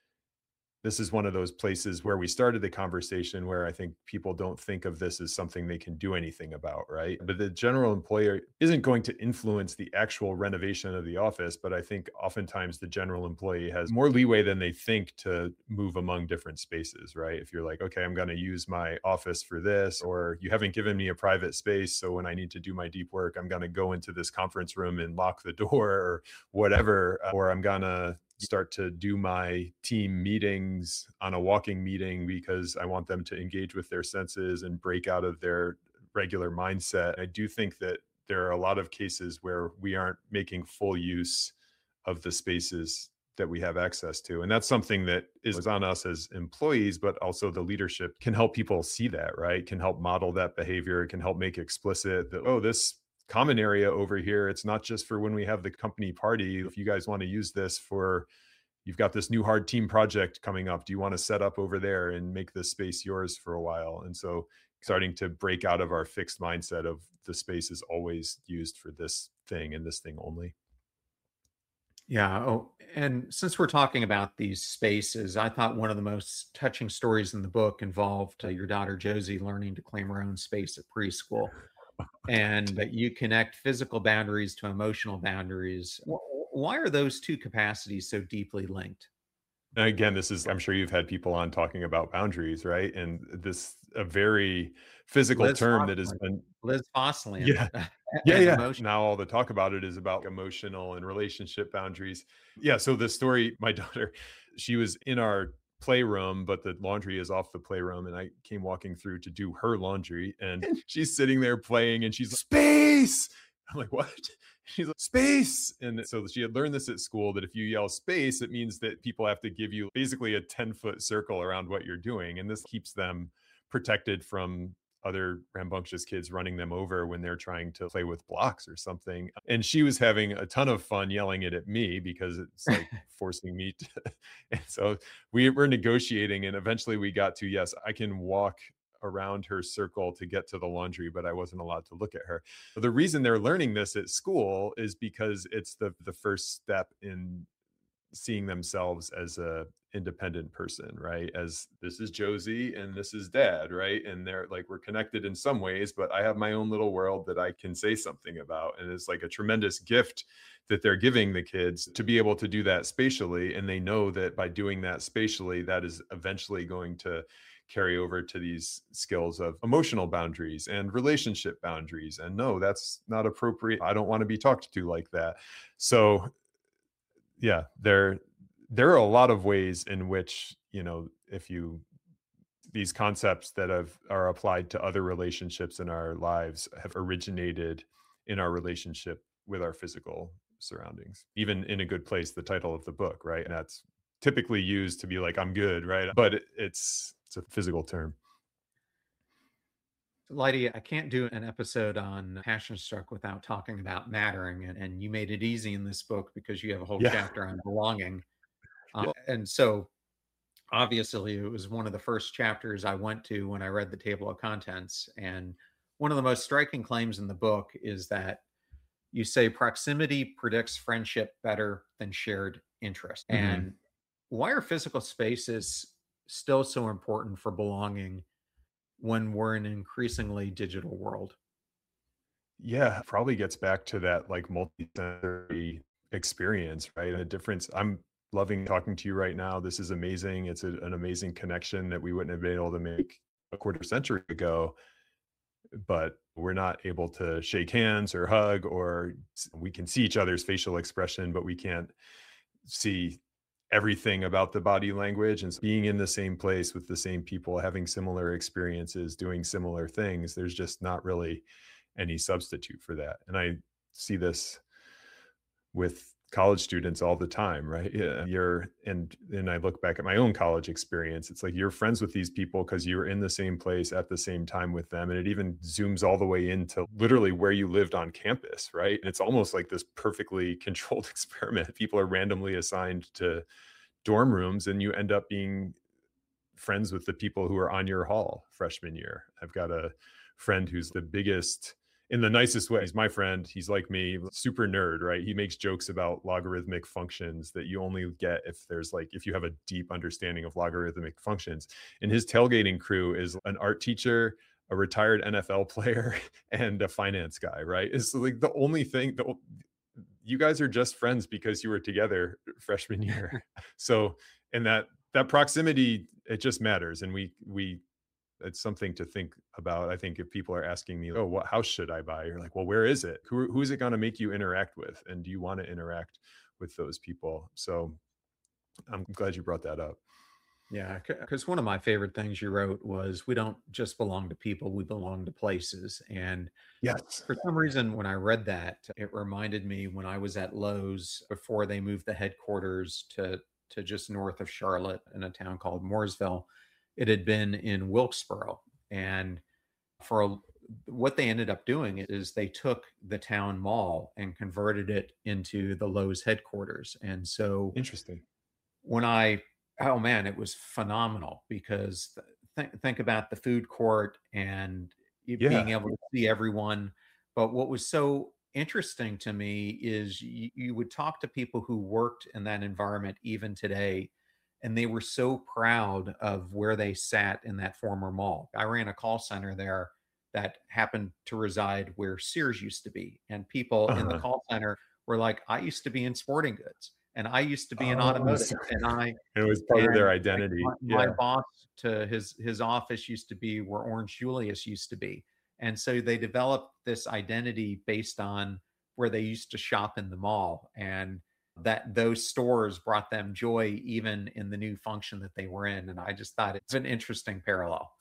this is one of those places where we started the conversation where I think people don't think of this as something they can do anything about, right? But the general employer isn't going to influence the actual renovation of the office. But I think oftentimes the general employee has more leeway than they think to move among different spaces, right? If you're like, okay, I'm going to use my office for this, or you haven't given me a private space. So when I need to do my deep work, I'm going to go into this conference room and lock the door or whatever, or I'm going to start to do my team meetings on a walking meeting because I want them to engage with their senses and break out of their regular mindset. I do think that there are a lot of cases where we aren't making full use of the spaces that we have access to. And that's something that is on us as employees, but also the leadership can help people see that, right? Can help model that behavior, can help make explicit that, oh, this common area over here, it's not just for when we have the company party. If you guys want to use this for, you've got this new hard team project coming up, do you want to set up over there and make this space yours for a while? And so starting to break out of our fixed mindset of the space is always used for this thing and this thing only. Yeah. Oh, and since we're talking about these spaces, I thought one of the most touching stories in the book involved uh, your daughter Josie learning to claim her own space at preschool, and that you connect physical boundaries to emotional boundaries. Wh- Why are those two capacities so deeply linked? And again, this is, I'm sure you've had people on talking about boundaries, right? And this, a very physical Liz term that has Fosslien, been, Liz Fosslien yeah, yeah, and yeah. emotion. Now all the talk about it is about emotional and relationship boundaries. Yeah. So the story, my daughter, she was in our playroom, but the laundry is off the playroom. And I came walking through to do her laundry and she's sitting there playing and she's like, space. I'm like, what? She's like, space. And so she had learned this at school that if you yell space, it means that people have to give you basically a ten foot circle around what you're doing. And this keeps them protected from other rambunctious kids running them over when they're trying to play with blocks or something. And she was having a ton of fun yelling it at me because it's like forcing me to. And so we were negotiating and eventually we got to, yes, I can walk around her circle to get to the laundry, but I wasn't allowed to look at her. But the reason they're learning this at school is because it's the the first step in seeing themselves as a independent person, right? As this is Josie and this is dad, right? And they're like, we're connected in some ways, but I have my own little world that I can say something about. And it's like a tremendous gift that they're giving the kids to be able to do that spatially. And they know that by doing that spatially, that is eventually going to carry over to these skills of emotional boundaries and relationship boundaries. And no, that's not appropriate. I don't want to be talked to like that. So yeah, there there are a lot of ways in which, you know, if you these concepts that have are applied to other relationships in our lives have originated in our relationship with our physical surroundings. Even in A Good Place, the title of the book, right? And that's typically used to be like, I'm good, right? But it, it's it's a physical term. Lighty, I can't do an episode on Passion Struck without talking about mattering. And, and you made it easy in this book because you have a whole Yeah. chapter on belonging. Uh, Yeah. and so obviously it was one of the first chapters I went to when I read the table of contents. And one of the most striking claims in the book is that you say proximity predicts friendship better than shared interest. Mhm. And why are physical spaces still so important for belonging when we're in an increasingly digital world? Yeah, probably gets back to that like multi-sensory experience, right? And the difference. I'm loving talking to you right now. This is amazing. It's a, an amazing connection that we wouldn't have been able to make a quarter century ago, but we're not able to shake hands or hug, or s- we can see each other's facial expression, but we can't see everything about the body language. And so being in the same place with the same people, having similar experiences, doing similar things, there's just not really any substitute for that. And I see this with college students all the time, right? Yeah, you're and and I look back at my own college experience. It's like you're friends with these people because you're in the same place at the same time with them. And it even zooms all the way into literally where you lived on campus, right? And it's almost like this perfectly controlled experiment. People are randomly assigned to dorm rooms, and you end up being friends with the people who are on your hall freshman year. I've got a friend who's the biggest, in the nicest way. He's my friend. He's like me, super nerd, right? He makes jokes about logarithmic functions that you only get if there's like, if you have a deep understanding of logarithmic functions. And his tailgating crew is an art teacher, a retired N F L player, and a finance guy, right? It's like the only thing that you guys are just friends because you were together freshman year. So, and that, that proximity, it just matters. And we, we, it's something to think about. I think if people are asking me, oh, what house should I buy? You're like, well, where is it? Who, who's it going to make you interact with? And do you want to interact with those people? So I'm glad you brought that up. Yeah, because one of my favorite things you wrote was, we don't just belong to people, we belong to places. And Yes. for some reason, when I read that, it reminded me when I was at Lowe's before they moved the headquarters to, to just north of Charlotte in a town called Mooresville. It had been in Wilkesboro. And for a, what they ended up doing is they took the town mall and converted it into the Lowe's headquarters. And so Interesting. when I, oh man, it was phenomenal because th- think about the food court and it being Yeah. able to see everyone. But what was so interesting to me is you, you would talk to people who worked in that environment even today, and they were so proud of where they sat in that former mall. I ran a call center there that happened to reside where Sears used to be, and people in the Uh-huh. call center were like, I used to be in sporting goods and I used to be in Oh, automotive, so and I it was part of their and like identity. my, my Yeah. boss to his his office used to be where Orange Julius used to be. And so they developed this identity based on where they used to shop in the mall. And that those stores brought them joy even in the new function that they were in. And I just thought it's an interesting parallel.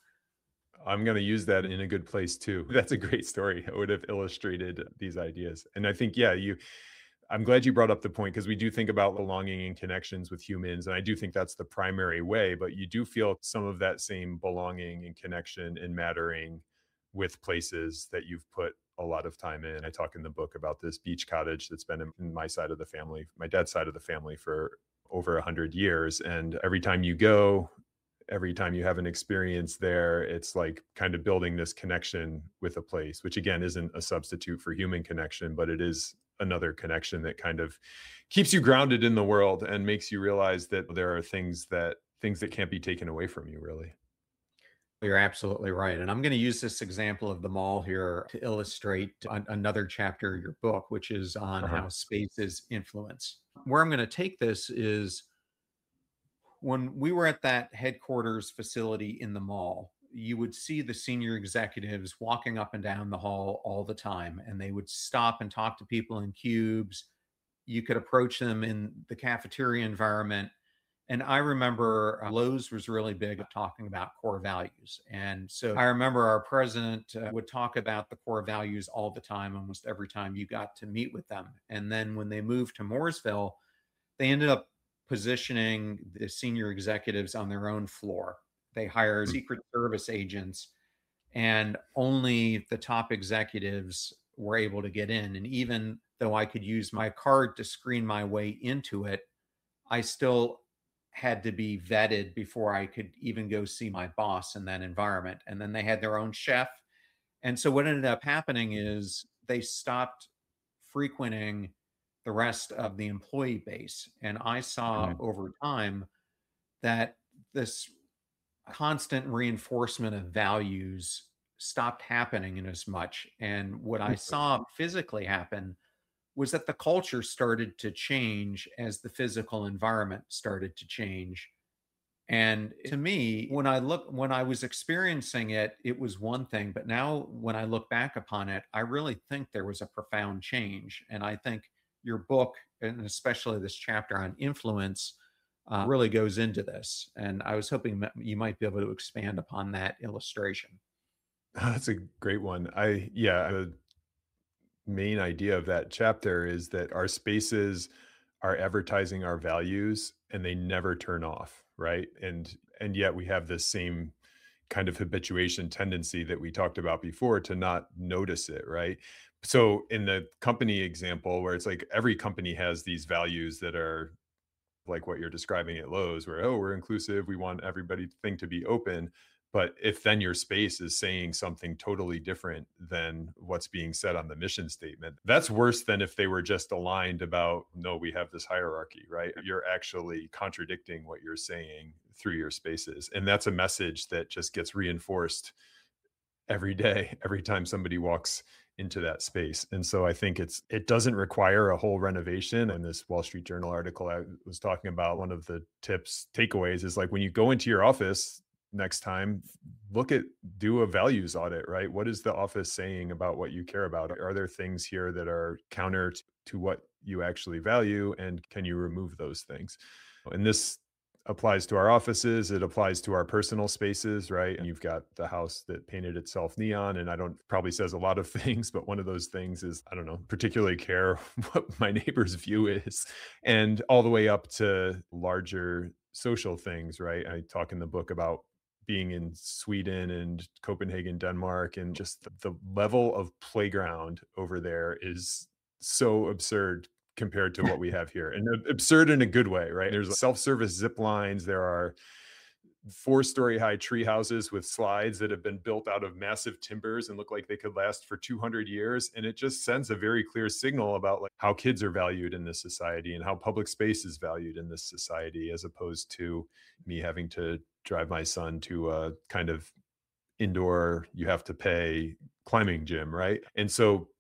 I'm going to use that in a good place too. That's a great story. I would have illustrated these ideas. And I think, yeah, you, I'm glad you brought up the point because we do think about belonging and connections with humans. And I do think that's the primary way, but you do feel some of that same belonging and connection and mattering with places that you've put a lot of time in. I talk in the book about this beach cottage that's been in, in my side of the family, my dad's side of the family for over a hundred years. And every time you go, every time you have an experience there, it's like kind of building this connection with a place, which again isn't a substitute for human connection, but it is another connection that kind of keeps you grounded in the world and makes you realize that there are things that things that can't be taken away from you, really. You're absolutely right. And I'm going to use this example of the mall here to illustrate an, another chapter of your book, which is on Uh-huh. how spaces influence. Where I'm going to take this is when we were at that headquarters facility in the mall, you would see the senior executives walking up and down the hall all the time, and they would stop and talk to people in cubes. You could approach them in the cafeteria environment. And I remember uh, Lowe's was really big at talking about core values. And so I remember our president uh, would talk about the core values all the time, almost every time you got to meet with them. And then when they moved to Mooresville, they ended up positioning the senior executives on their own floor. They hired Hmm. Secret Service agents, and only the top executives were able to get in. And even though I could use my card to screen my way into it, I still had to be vetted before I could even go see my boss in that environment. And then they had their own chef. And so what ended up happening is they stopped frequenting the rest of the employee base. And I saw Hmm. over time that this constant reinforcement of values stopped happening in as much. And what I saw physically happen was that the culture started to change as the physical environment started to change. And to me, when I look, when I was experiencing it, it was one thing. But now when I look back upon it, I really think there was a profound change. And I think your book, and especially this chapter on influence, uh, really goes into this. And I was hoping that you might be able to expand upon that illustration. That's a great one. I, yeah, the main idea of that chapter is that our spaces are advertising our values and they never turn off, right? And and yet we have this same kind of habituation tendency that we talked about before to not notice it, right? So in the company example where it's like every company has these values that are like what you're describing at Lowe's, where, oh, we're inclusive, we want everybody thing to be open. But if then your space is saying something totally different than what's being said on the mission statement, that's worse than if they were just aligned about, no, we have this hierarchy, right? You're actually contradicting what you're saying through your spaces. And that's a message that just gets reinforced every day, every time somebody walks into that space. And so I think it's it doesn't require a whole renovation. And this Wall Street Journal article I was talking about, one of the tips takeaways is like when you go into your office next time, look at do a values audit, right? What is the office saying about what you care about? Are there things here that are counter to what you actually value, and can you remove those things? And this applies to our offices, it applies to our personal spaces, right? And you've got the house that painted itself neon, and I don't probably says a lot of things, but one of those things is, I don't know, particularly care what my neighbor's view is, and all the way up to larger social things, right? I talk in the book about being in Sweden and Copenhagen, Denmark, and just the, the level of playground over there is so absurd compared to what we have here, and absurd in a good way, right? There's self-service zip lines. There are four-story high tree houses with slides that have been built out of massive timbers and look like they could last for two hundred years. And it just sends a very clear signal about like how kids are valued in this society and how public space is valued in this society, as opposed to me having to drive my son to a kind of indoor, you have to pay climbing gym, right? And so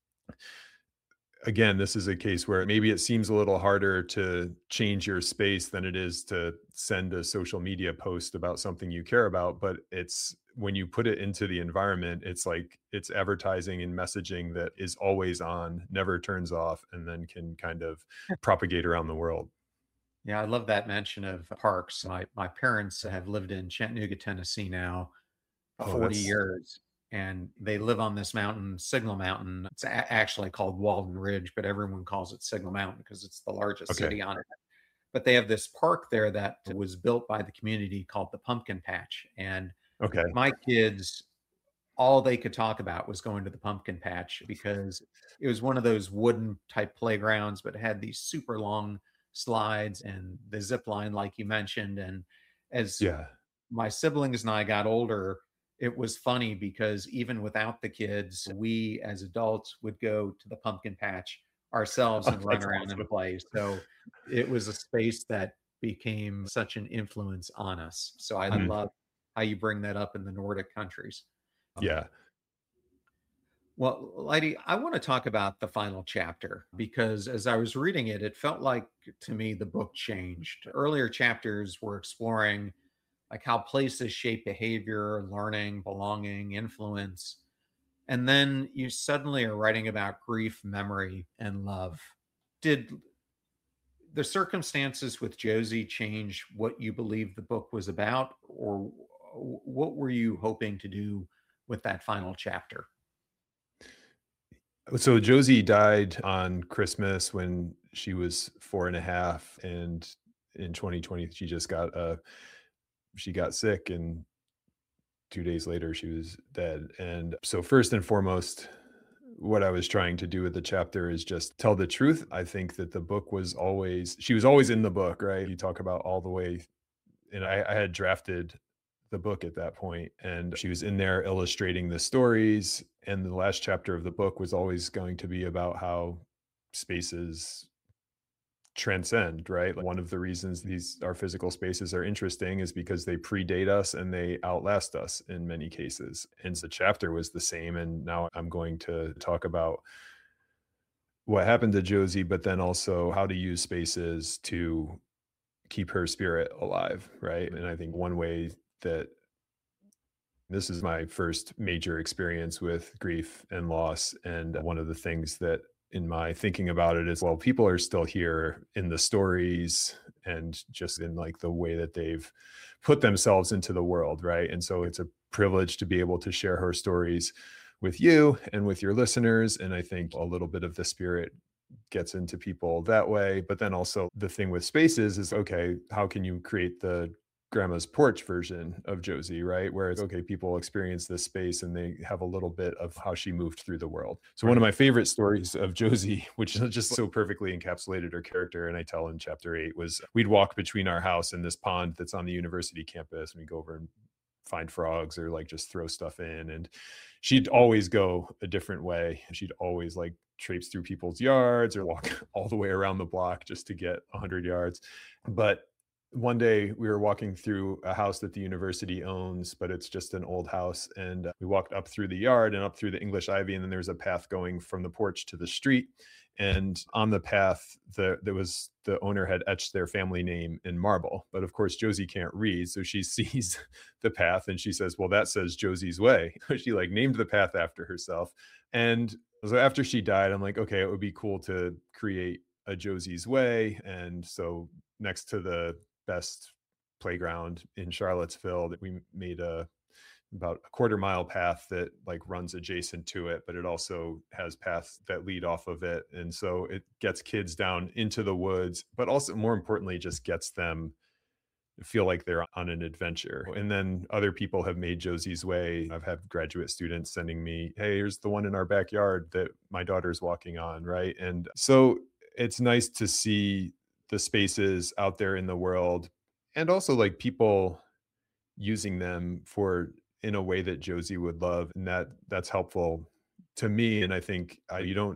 again, this is a case where maybe it seems a little harder to change your space than it is to send a social media post about something you care about. But it's when you put it into the environment, it's like it's advertising and messaging that is always on, never turns off, and then can kind of propagate around the world. Yeah, I love that mention of parks. My my parents have lived in Chattanooga, Tennessee now for Oh, forty that's years, and they live on this mountain, Signal Mountain. It's a- actually called Walden Ridge, but everyone calls it Signal Mountain because it's the largest okay. city on it. But they have this park there that was built by the community called the Pumpkin Patch. And Okay. my kids, all they could talk about was going to the pumpkin patch because it was one of those wooden type playgrounds, but it had these super long slides and the zip line, like you mentioned. And as Yeah. my siblings and I got older, it was funny because even without the kids, we as adults would go to the pumpkin patch ourselves Oh, and run that's around and awesome. play. So it was a space that became such an influence on us. So I Mhm. love how you bring that up in the Nordic countries. Um, Yeah. well, Lighty, I want to talk about the final chapter because as I was reading it, it felt like to me the book changed. Earlier chapters were exploring like how places shape behavior, learning, belonging, influence. And then you suddenly are writing about grief, memory, and love. Did the circumstances with Josie change what you believe the book was about, or what were you hoping to do with that final chapter? So Josie died on Christmas when she was four and a half, and in twenty twenty she just got uh she got sick, and two days later she was dead. And so first and foremost, what I was trying to do with the chapter is just tell the truth. I think that the book was always she was always in the book, right? You talk about all the way, and I, I had drafted the book at that point, and she was in there illustrating the stories. And the last chapter of the book was always going to be about how spaces transcend, right? Like one of the reasons these our physical spaces are interesting is because they predate us and they outlast us in many cases. And the chapter was the same. And now I'm going to talk about what happened to Josie, but then also how to use spaces to keep her spirit alive, right? And I think one way that this is my first major experience with grief and loss. And one of the things that in my thinking about it is, well, people are still here in the stories and just in like the way that they've put themselves into the world, right? And so it's a privilege to be able to share her stories with you and with your listeners. And I think a little bit of the spirit gets into people that way. But then also the thing with spaces is, okay, how can you create the grandma's porch version of Josie, right? Where it's okay, people experience this space and they have a little bit of how she moved through the world. So one of my favorite stories of Josie, which just so perfectly encapsulated her character, and I tell in chapter eight, was we'd walk between our house and this pond that's on the university campus, and we go over and find frogs or like just throw stuff in. And she'd always go a different way. She'd always like traipse through people's yards or walk all the way around the block just to get one hundred yards. But one day we were walking through a house that the university owns, but it's just an old house. And we walked up through the yard and up through the English ivy. And then there's a path going from the porch to the street. And on the path, the, there was the owner had etched their family name in marble. But of course, Josie can't read. So she sees the path and she says, well, that says Josie's Way. She like named the path after herself. And so after she died, I'm like, okay, it would be cool to create a Josie's Way. And so next to the best playground in Charlottesville, that we made a about a quarter mile path that like runs adjacent to it, but it also has paths that lead off of it. And so it gets kids down into the woods, but also more importantly, just gets them to feel like they're on an adventure. And then other people have made Josie's Way. I've had graduate students sending me, hey, here's the one in our backyard that my daughter's walking on, right? And so it's nice to see the spaces out there in the world and also like people using them for in a way that Josie would love. And that that's helpful to me. And I think uh, you don't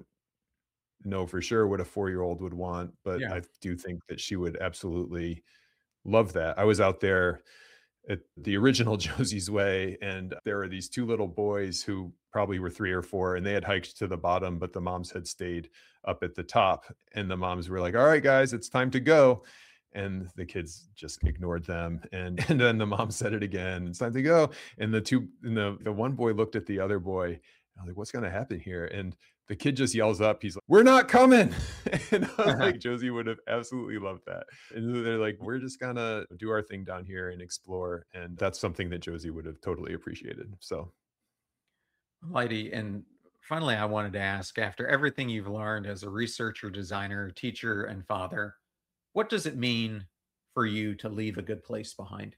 know for sure what a four-year-old would want, but Yeah. I do think that she would absolutely love that. I was out there at the original Josie's Way, and there were these two little boys who probably were three or four, and they had hiked to the bottom, but the moms had stayed up at the top. And the moms were like, all right, guys, it's time to go. And the kids just ignored them. And, and then the mom said it again, it's time to go. And the two, and the, the one boy looked at the other boy, and I was like, what's going to happen here? And the kid just yells up, he's like, we're not coming. And I was like, Josie would have absolutely loved that. And they're like, we're just gonna do our thing down here and explore. And that's something that Josie would have totally appreciated. So Lighty, and finally, I wanted to ask, after everything you've learned as a researcher, designer, teacher, and father, what does it mean for you to leave a good place behind?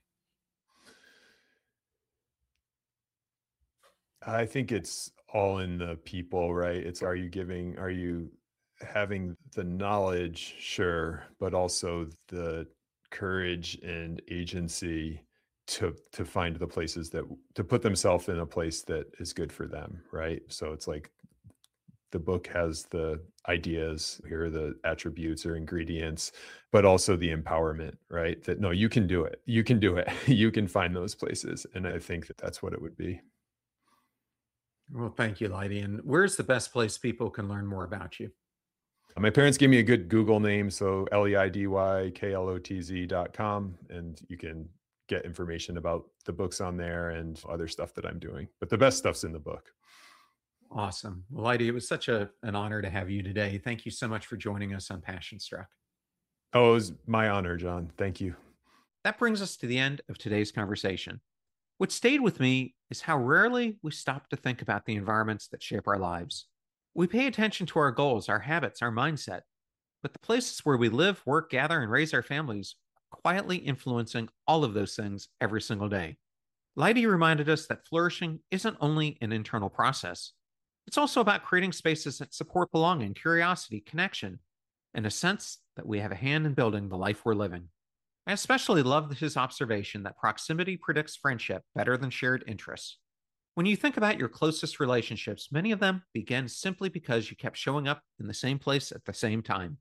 I think it's all in the people, right? It's, are you giving, are you having the knowledge? Sure. But also the courage and agency to, to find the places that, to put themselves in a place that is good for them. Right. So it's like the book has the ideas, here are the attributes or ingredients, but also the empowerment, right? That no, you can do it. You can do it. You can find those places. And I think that that's what it would be. Well, thank you, Lighty. And where's the best place people can learn more about you? My parents gave me a good Google name, so L E I D Y K L O T Z dot com, and you can get information about the books on there and other stuff that I'm doing. But the best stuff's in the book. Awesome. Well, Lighty, it was such a, an honor to have you today. Thank you so much for joining us on Passion Struck. Oh, it was my honor, John. Thank you. That brings us to the end of today's conversation. What stayed with me is how rarely we stop to think about the environments that shape our lives. We pay attention to our goals, our habits, our mindset, but the places where we live, work, gather, and raise our families are quietly influencing all of those things every single day. Lighty reminded us that flourishing isn't only an internal process. It's also about creating spaces that support belonging, curiosity, connection, and a sense that we have a hand in building the life we're living. I especially loved his observation that proximity predicts friendship better than shared interests. When you think about your closest relationships, many of them begin simply because you kept showing up in the same place at the same time.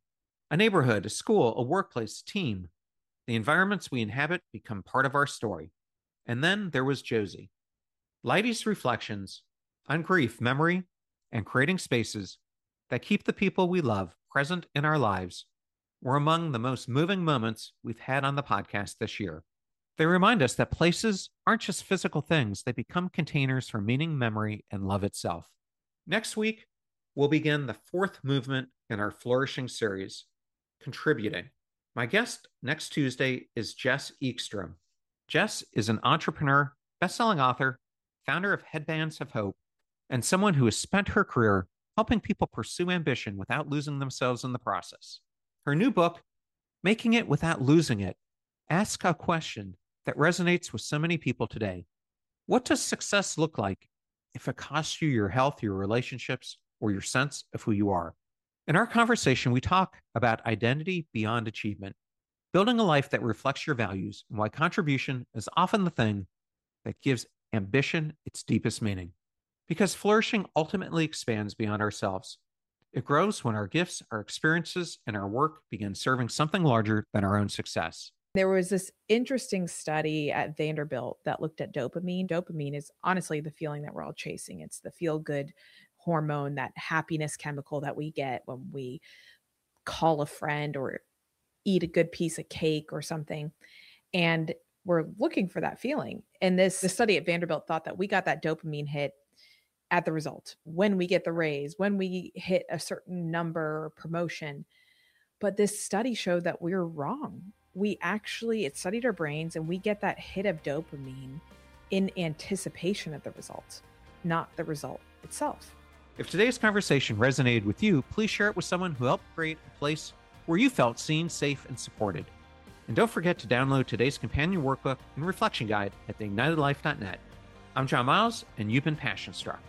A neighborhood, a school, a workplace, a team. The environments we inhabit become part of our story. And then there was Josie. Leidy's reflections on grief, memory, and creating spaces that keep the people we love present in our lives were among the most moving moments we've had on the podcast this year. They remind us that places aren't just physical things, they become containers for meaning, memory, and love itself. Next week, we'll begin the fourth movement in our Flourishing series, Contributing. My guest next Tuesday is Jess Ekstrom. Jess is an entrepreneur, best-selling author, founder of Headbands of Hope, and someone who has spent her career helping people pursue ambition without losing themselves in the process. Her new book, Making It Without Losing It, asks a question that resonates with so many people today. What does success look like if it costs you your health, your relationships, or your sense of who you are? In our conversation, we talk about identity beyond achievement, building a life that reflects your values, and why contribution is often the thing that gives ambition its deepest meaning. Because flourishing ultimately expands beyond ourselves. It grows when our gifts, our experiences, and our work begin serving something larger than our own success. There was this interesting study at Vanderbilt that looked at dopamine. Dopamine is honestly the feeling that we're all chasing. It's the feel-good hormone, that happiness chemical that we get when we call a friend or eat a good piece of cake or something. And we're looking for that feeling. And this the study at Vanderbilt thought that we got that dopamine hit at the result, when we get the raise, when we hit a certain number or promotion. But this study showed that we're wrong. We actually, it studied our brains, and we get that hit of dopamine in anticipation of the result, not the result itself. If today's conversation resonated with you, please share it with someone who helped create a place where you felt seen, safe, and supported. And don't forget to download today's companion workbook and reflection guide at the ignited life dot net. I'm John Miles, and you've been Passion Struck.